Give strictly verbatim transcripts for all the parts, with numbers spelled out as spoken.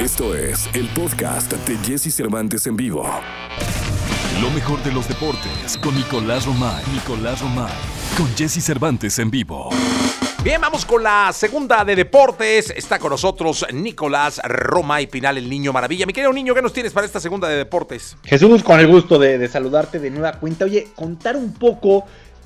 Esto es el podcast de Jesse Cervantes en vivo. Lo mejor de los deportes con Nicolás Romay. Nicolás Romay. Con Jesse Cervantes en vivo. Bien, vamos con la segunda de deportes. Está con nosotros Nicolás Romay Pinal, el niño maravilla. Mi querido niño, ¿qué nos tienes para esta segunda de deportes? Jesús, con el gusto de, de saludarte de nueva cuenta. Oye, contar un poco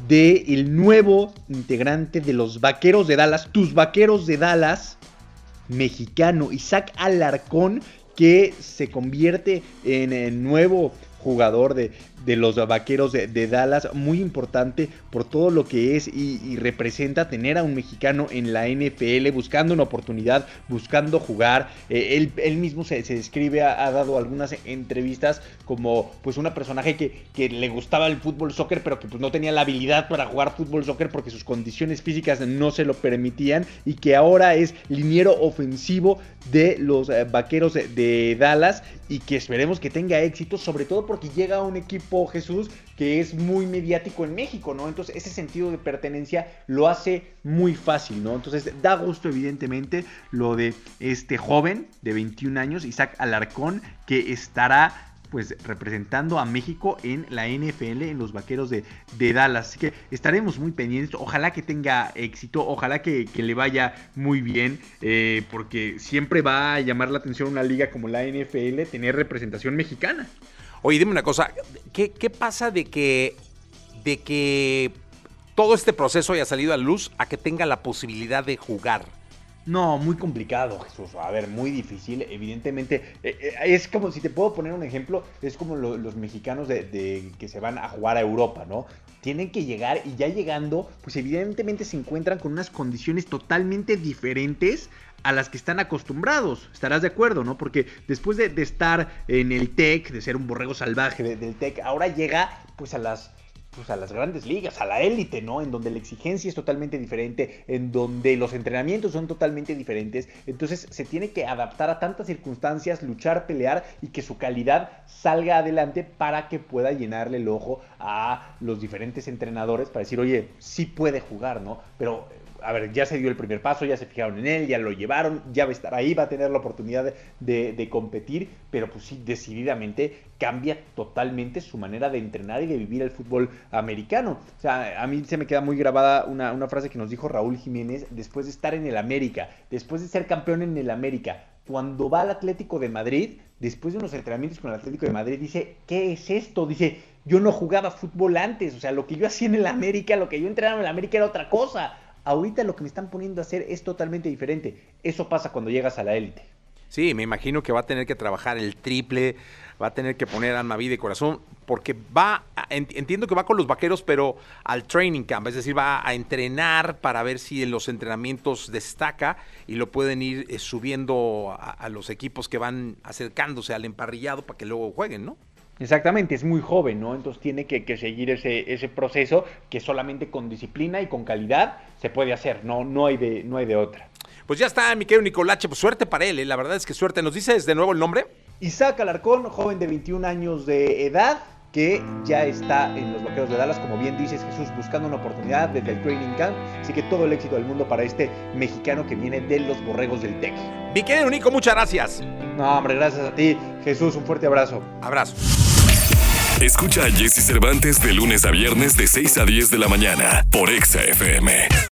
del nuevo integrante de los Vaqueros de Dallas, tus Vaqueros de Dallas, mexicano, Isaac Alarcón, que se convierte en el nuevo jugador de, de los Vaqueros de, de Dallas, muy importante por todo lo que es y, y representa tener a un mexicano en la N F L, buscando una oportunidad, buscando jugar. Eh, él, él mismo se, se describe, ha, ha dado algunas entrevistas como pues una personaje que, que le gustaba el fútbol soccer, pero que pues no tenía la habilidad para jugar fútbol soccer porque sus condiciones físicas no se lo permitían, y que ahora es liniero ofensivo de los eh, Vaqueros de, de Dallas, y que esperemos que tenga éxito, sobre todo porque llega a un equipo, Jesús, que es muy mediático en México, ¿no? Entonces ese sentido de pertenencia lo hace muy fácil, ¿no? Entonces da gusto, evidentemente, lo de este joven de veintiún años, Isaac Alarcón, que estará pues representando a México en la N F L, en los Vaqueros de, de Dallas. Así que estaremos muy pendientes. Ojalá que tenga éxito, ojalá que, que le vaya muy bien, eh, porque siempre va a llamar la atención una liga como la N F L tener representación mexicana. Oye, dime una cosa, ¿qué, qué pasa de que, de que todo este proceso haya salido a luz a que tenga la posibilidad de jugar? No, muy complicado, Jesús. A ver, muy difícil. Evidentemente, eh, eh, es como, si te puedo poner un ejemplo, es como lo, los mexicanos de, de que se van a jugar a Europa, ¿no? Tienen que llegar, y ya llegando, pues evidentemente se encuentran con unas condiciones totalmente diferentes a las que están acostumbrados. Estarás de acuerdo, ¿no? Porque después de, de estar en el TEC, de ser un borrego salvaje de, del TEC, ahora llega pues a las... pues a las grandes ligas, a la élite, ¿no? En donde la exigencia es totalmente diferente, en donde los entrenamientos son totalmente diferentes. Entonces se tiene que adaptar a tantas circunstancias, luchar, pelear, y que su calidad salga adelante para que pueda llenarle el ojo a los diferentes entrenadores para decir, oye, sí puede jugar, ¿no? Pero, a ver, ya se dio el primer paso, ya se fijaron en él, ya lo llevaron, ya va a estar ahí, va a tener la oportunidad de, de, de competir, pero pues sí, decididamente cambia totalmente su manera de entrenar y de vivir el fútbol americano. O sea, a mí se me queda muy grabada una, una frase que nos dijo Raúl Jiménez después de estar en el América, después de ser campeón en el América. Cuando va al Atlético de Madrid, después de unos entrenamientos con el Atlético de Madrid, dice, ¿qué es esto? Dice, yo no jugaba fútbol antes, o sea, lo que yo hacía en el América, lo que yo entrenaba en el América era otra cosa. Ahorita lo que me están poniendo a hacer es totalmente diferente. Eso pasa cuando llegas a la élite. Sí, me imagino que va a tener que trabajar el triple, va a tener que poner alma, vida y corazón, porque va, entiendo que va con los Vaqueros, pero al training camp, es decir, va a entrenar para ver si en los entrenamientos destaca y lo pueden ir eh, subiendo a, a los equipos que van acercándose al emparrillado para que luego jueguen, ¿no? Exactamente, es muy joven, ¿no? Entonces tiene que, que seguir ese, ese proceso que solamente con disciplina y con calidad se puede hacer, no, no, hay, de, no hay de otra. Pues ya está, mi querido Nicolache, pues suerte para él, ¿eh? La verdad es que suerte. ¿Nos dices de nuevo el nombre? Isaac Alarcón, joven de veintiún años de edad, que ya está en los Vaqueros de Dallas, como bien dices, Jesús, buscando una oportunidad desde el training camp. Así que todo el éxito del mundo para este mexicano que viene de los Borregos del TEC. Mi querido Nico, muchas gracias. No, hombre, gracias a ti, Jesús, un fuerte abrazo. Abrazo. Escucha a Jesse Cervantes de lunes a viernes de seis a diez de la mañana por Exa F M.